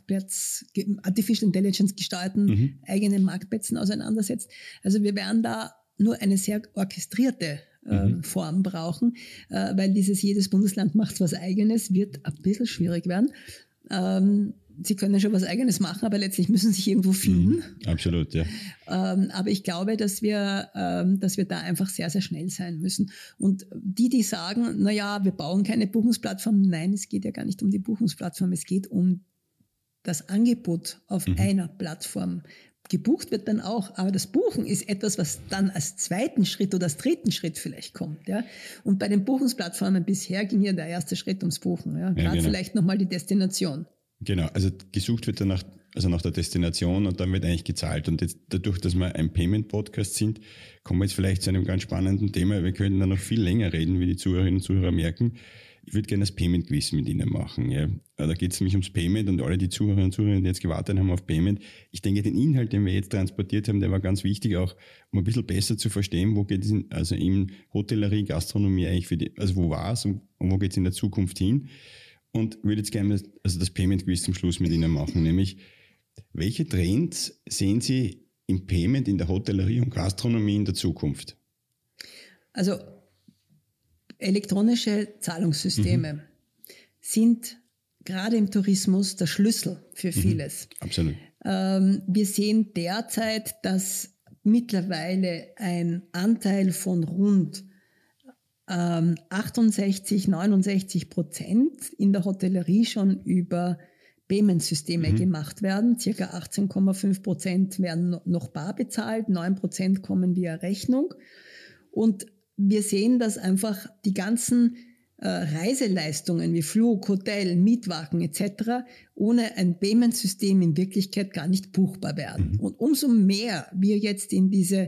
Speaker 1: gesteuerten eigenen Marktplätzen auseinandersetzt. Also wir werden da nur eine sehr orchestrierte Form brauchen, weil jedes Bundesland macht was Eigenes, wird ein bisschen schwierig werden. Sie können schon was Eigenes machen, aber letztlich müssen sie sich irgendwo finden.
Speaker 2: Absolut, ja.
Speaker 1: Aber ich glaube, dass wir da einfach sehr, sehr schnell sein müssen. Und die sagen, na ja, wir bauen keine Buchungsplattform. Nein, es geht ja gar nicht um die Buchungsplattform. Es geht um das Angebot auf einer Plattform. Gebucht wird dann auch, aber das Buchen ist etwas, was dann als zweiten Schritt oder als dritten Schritt vielleicht kommt. Ja? Und bei den Buchungsplattformen bisher ging ja der erste Schritt ums Buchen. Ja? Gerade vielleicht nochmal die Destination.
Speaker 2: Genau, also gesucht wird dann nach der Destination und dann wird eigentlich gezahlt. Und jetzt dadurch, dass wir ein Payment-Podcast sind, kommen wir jetzt vielleicht zu einem ganz spannenden Thema. Wir können da noch viel länger reden, wie die Zuhörerinnen und Zuhörer merken. Ich würde gerne das Payment-Quiz mit Ihnen machen. Ja. Da geht es nämlich ums Payment und alle die Zuhörerinnen und Zuhörer, die jetzt gewartet haben auf Payment. Ich denke, den Inhalt, den wir jetzt transportiert haben, der war ganz wichtig, auch um ein bisschen besser zu verstehen, wo geht es in Hotellerie, Gastronomie eigentlich wo war es und wo geht es in der Zukunft hin. Und würde jetzt gerne das Payment-Quiz zum Schluss mit Ihnen machen, nämlich welche Trends sehen Sie im Payment, in der Hotellerie und Gastronomie in der Zukunft?
Speaker 1: Also elektronische Zahlungssysteme sind gerade im Tourismus der Schlüssel für vieles.
Speaker 2: Absolut.
Speaker 1: Wir sehen derzeit, dass mittlerweile ein Anteil von rund 68-69% in der Hotellerie schon über Payment-Systeme gemacht werden. Circa 18,5% werden noch bar bezahlt, 9% kommen via Rechnung. Und wir sehen, dass einfach die ganzen Reiseleistungen wie Flug, Hotel, Mietwagen etc. ohne ein Payment-System in Wirklichkeit gar nicht buchbar werden. Und umso mehr wir jetzt in diese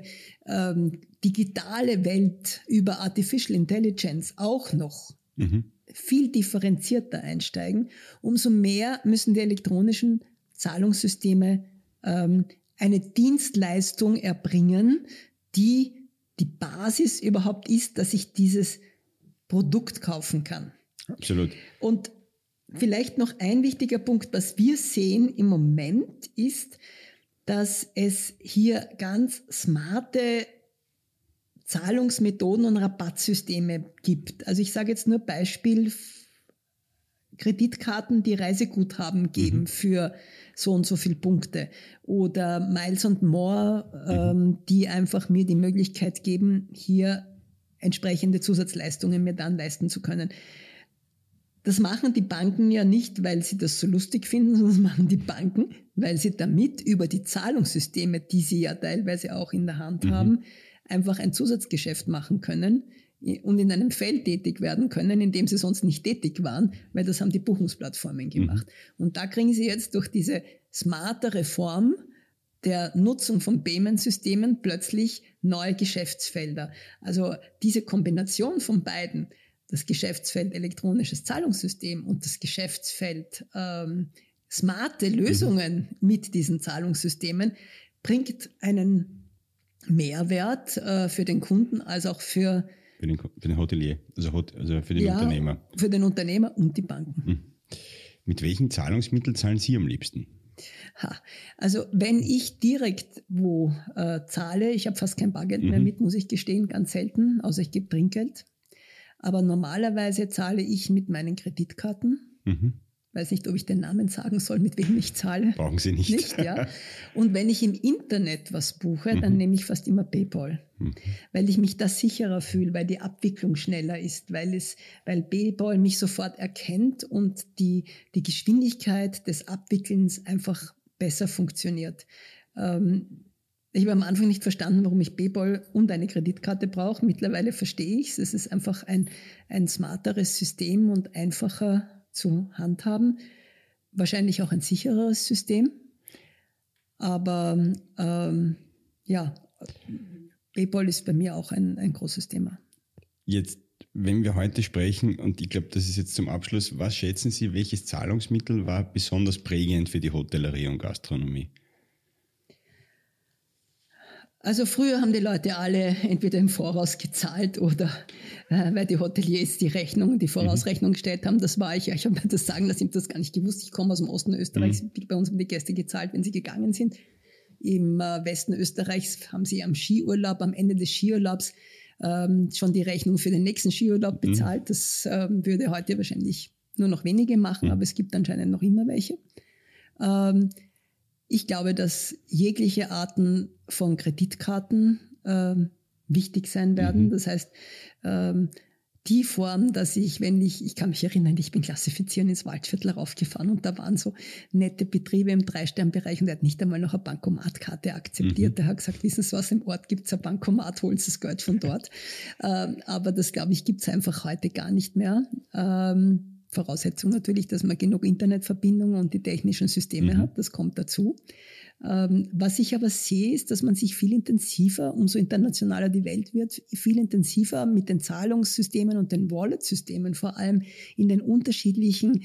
Speaker 1: digitale Welt über Artificial Intelligence auch noch viel differenzierter einsteigen, umso mehr müssen die elektronischen Zahlungssysteme eine Dienstleistung erbringen, die die Basis überhaupt ist, dass ich dieses Produkt kaufen kann.
Speaker 2: Absolut.
Speaker 1: Und vielleicht noch ein wichtiger Punkt, was wir sehen im Moment, ist, dass es hier ganz smarte Zahlungsmethoden und Rabattsysteme gibt. Also ich sage jetzt nur Beispiel Kreditkarten, die Reiseguthaben geben für so und so viele Punkte oder Miles and More, die einfach mir die Möglichkeit geben, hier entsprechende Zusatzleistungen mir dann leisten zu können. Das machen die Banken ja nicht, weil sie das so lustig finden, sondern das machen die Banken, weil sie damit über die Zahlungssysteme, die sie ja teilweise auch in der Hand haben, einfach ein Zusatzgeschäft machen können und in einem Feld tätig werden können, in dem sie sonst nicht tätig waren, weil das haben die Buchungsplattformen gemacht. Und da kriegen sie jetzt durch diese smartere Form der Nutzung von Payment-Systemen plötzlich neue Geschäftsfelder. Also diese Kombination von beiden, das Geschäftsfeld elektronisches Zahlungssystem und das Geschäftsfeld smarte Lösungen mit diesen Zahlungssystemen, bringt einen Mehrwert für den Kunden als auch für
Speaker 2: den Hotelier, also für den Unternehmer.
Speaker 1: Für den Unternehmer und die Banken.
Speaker 2: Mit welchen Zahlungsmitteln zahlen Sie am liebsten?
Speaker 1: Also wenn ich direkt zahle, ich habe fast kein Bargeld mehr mit, muss ich gestehen, ganz selten, außer ich gebe Trinkgeld. Aber normalerweise zahle ich mit meinen Kreditkarten.
Speaker 2: Mhm.
Speaker 1: Weiß nicht, ob ich den Namen sagen soll, mit wem ich zahle.
Speaker 2: Brauchen Sie nicht.
Speaker 1: Nicht, ja. Und wenn ich im Internet was buche, dann nehme ich fast immer PayPal, weil ich mich da sicherer fühle, weil die Abwicklung schneller ist, weil PayPal mich sofort erkennt und die Geschwindigkeit des Abwickelns einfach besser funktioniert. Ich habe am Anfang nicht verstanden, warum ich PayPal und eine Kreditkarte brauche. Mittlerweile verstehe ich es. Es ist einfach ein smarteres System und einfacher zu handhaben. Wahrscheinlich auch ein sichereres System. Aber PayPal ist bei mir auch ein großes Thema.
Speaker 2: Jetzt, wenn wir heute sprechen, und ich glaube, das ist jetzt zum Abschluss, was schätzen Sie, welches Zahlungsmittel war besonders prägend für die Hotellerie und Gastronomie?
Speaker 1: Also früher haben die Leute alle entweder im Voraus gezahlt oder weil die Hoteliers die Vorausrechnung gestellt haben. Das war ich. Ich habe mir das sagen lassen, ich habe das gar nicht gewusst. Ich komme aus dem Osten Österreichs. Bei uns haben die Gäste gezahlt, wenn sie gegangen sind. Im Westen Österreichs haben sie am Ende des Skiurlaubs schon die Rechnung für den nächsten Skiurlaub bezahlt. Das würde heute wahrscheinlich nur noch wenige machen, aber es gibt anscheinend noch immer welche. Ich glaube, dass jegliche Arten von Kreditkarten wichtig sein werden. Das heißt, die Form, dass ich kann mich erinnern, ich bin klassifizieren ins Waldviertel raufgefahren und da waren so nette Betriebe im 3-Stern-Bereich und er hat nicht einmal noch eine Bankomatkarte akzeptiert. Er hat gesagt, wissen Sie was, im Ort gibt es ein Bankomat, holen Sie das Geld von dort. Aber das, glaube ich, gibt es einfach heute gar nicht mehr. Voraussetzung natürlich, dass man genug Internetverbindung und die technischen Systeme hat, das kommt dazu. Was ich aber sehe, ist, dass man sich viel intensiver, umso internationaler die Welt wird, viel intensiver mit den Zahlungssystemen und den Wallet-Systemen, vor allem in den unterschiedlichen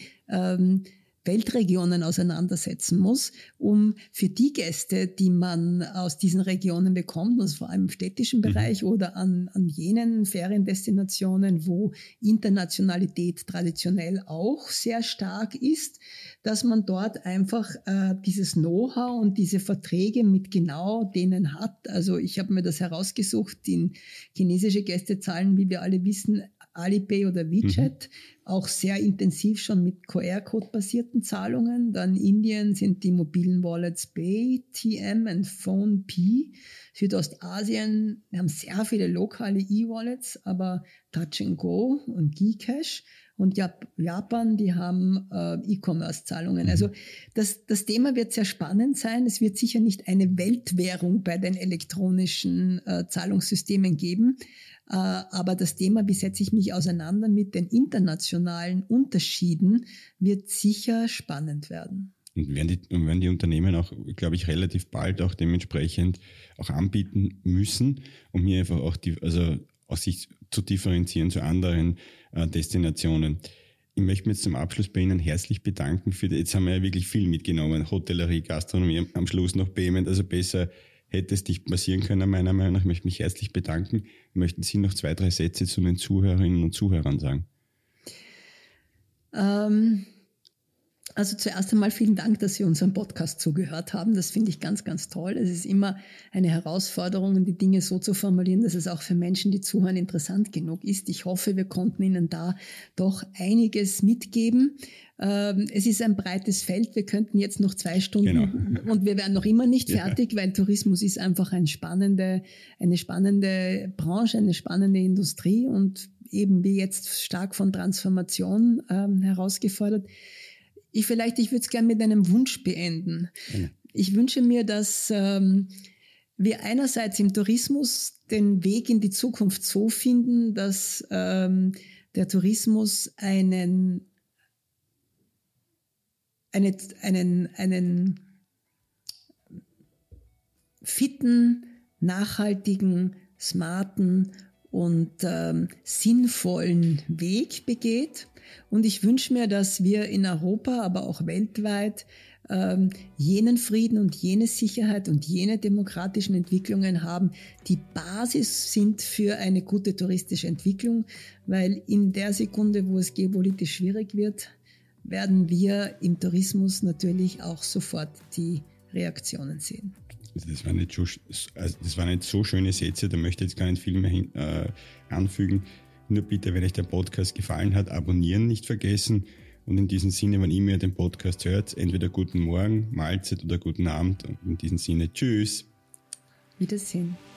Speaker 1: Weltregionen auseinandersetzen muss, um für die Gäste, die man aus diesen Regionen bekommt, also vor allem im städtischen Bereich oder an jenen Feriendestinationen, wo Internationalität traditionell auch sehr stark ist, dass man dort einfach dieses Know-how und diese Verträge mit genau denen hat. Also ich habe mir das herausgesucht, chinesische Gäste zahlen, wie wir alle wissen, Alipay oder WeChat, auch sehr intensiv schon mit QR-Code-basierten Zahlungen. Dann Indien sind die mobilen Wallets Paytm und PhonePe. Südostasien, wir haben sehr viele lokale E-Wallets, aber Touch and Go und Gcash. Und Japan, die haben E-Commerce-Zahlungen. Also das Thema wird sehr spannend sein. Es wird sicher nicht eine Weltwährung bei den elektronischen Zahlungssystemen geben. Aber das Thema, wie setze ich mich auseinander mit den internationalen Unterschieden, wird sicher spannend werden.
Speaker 2: Und werden die Unternehmen auch, glaube ich, relativ bald auch dementsprechend auch anbieten müssen, um hier einfach auch sich zu differenzieren zu anderen Destinationen. Ich möchte mich jetzt zum Abschluss bei Ihnen herzlich bedanken jetzt haben wir ja wirklich viel mitgenommen, Hotellerie, Gastronomie, am Schluss noch Payment, also besser hätte es nicht passieren können, meiner Meinung nach. Ich möchte mich herzlich bedanken. Möchten Sie noch 2, 3 Sätze zu den Zuhörerinnen und Zuhörern sagen?
Speaker 1: Also zuerst einmal vielen Dank, dass Sie unserem Podcast zugehört haben. Das finde ich ganz, ganz toll. Es ist immer eine Herausforderung, die Dinge so zu formulieren, dass es auch für Menschen, die zuhören, interessant genug ist. Ich hoffe, wir konnten Ihnen da doch einiges mitgeben. Es ist ein breites Feld. Wir könnten jetzt noch 2 Stunden und wir wären noch immer nicht fertig, weil Tourismus ist einfach eine spannende Branche, eine spannende Industrie und eben wie jetzt stark von Transformation herausgefordert. Ich würde es gerne mit einem Wunsch beenden. Ich wünsche mir, dass wir einerseits im Tourismus den Weg in die Zukunft so finden, dass der Tourismus einen fitten, nachhaltigen, smarten und sinnvollen Weg begeht. Und ich wünsche mir, dass wir in Europa, aber auch weltweit jenen Frieden und jene Sicherheit und jene demokratischen Entwicklungen haben, die Basis sind für eine gute touristische Entwicklung, weil in der Sekunde, wo es geopolitisch schwierig wird, werden wir im Tourismus natürlich auch sofort die Reaktionen sehen.
Speaker 2: Das waren nicht so schöne Sätze, da möchte ich jetzt gar nicht viel mehr anfügen. Nur bitte, wenn euch der Podcast gefallen hat, abonnieren nicht vergessen. Und in diesem Sinne, wann immer ihr den Podcast hört, entweder guten Morgen, Mahlzeit oder guten Abend. Und in diesem Sinne, tschüss.
Speaker 1: Wiedersehen.